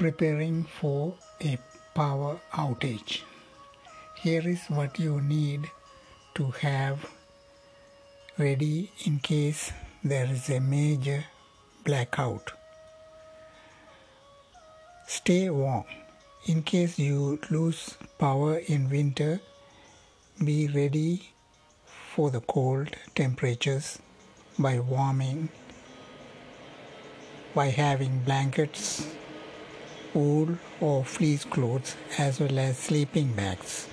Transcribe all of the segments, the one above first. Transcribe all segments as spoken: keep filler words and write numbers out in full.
Preparing for a power outage. Here is what you need to have ready in case there is a major blackout. Stay warm. In case you lose power in winter, be ready for the cold temperatures by warming, by having blankets, wool or fleece clothes as well as sleeping bags.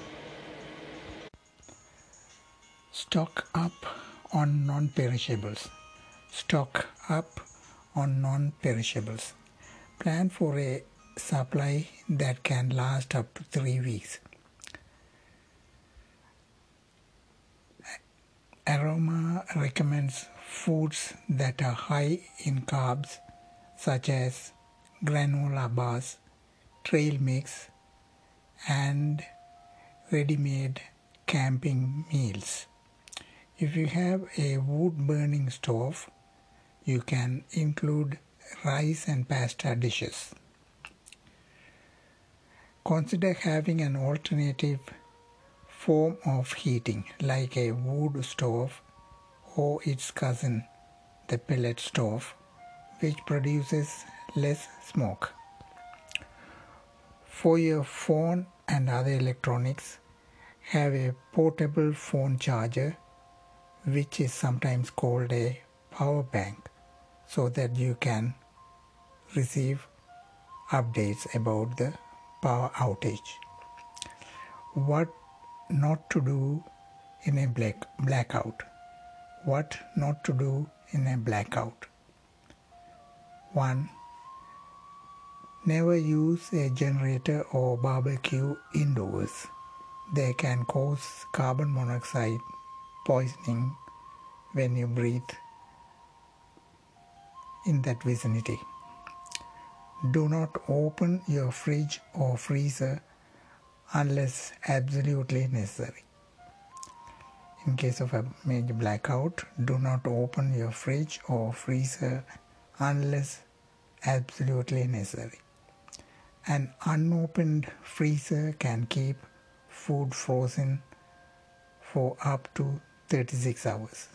Stock up on non-perishables. Stock up on non-perishables. Plan for a supply that can last up to three weeks. Aroma recommends foods that are high in carbs such as granola bars, trail mix, and ready-made camping meals. If you have a wood-burning stove, you can include rice and pasta dishes. Consider having an alternative form of heating like a wood stove or its cousin, the pellet stove, which produces less smoke. For your phone and other electronics, have a portable phone charger, which is sometimes called a power bank, so that you can receive updates about the power outage. What not to do in a black blackout. What not to do in a blackout. one. Never use a generator or barbecue indoors. They can cause carbon monoxide poisoning when you breathe in that vicinity. Do not open your fridge or freezer unless absolutely necessary. In case of a major blackout, do not open your fridge or freezer unless absolutely necessary. An unopened freezer can keep food frozen for up to thirty-six hours.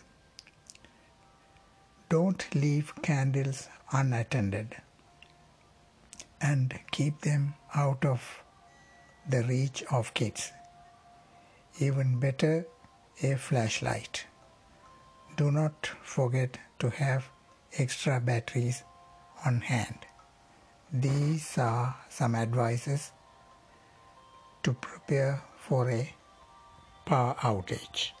Don't leave candles unattended and keep them out of the reach of kids. Even better, a flashlight. Do not forget to have extra batteries on hand. These are some advices to prepare for a power outage.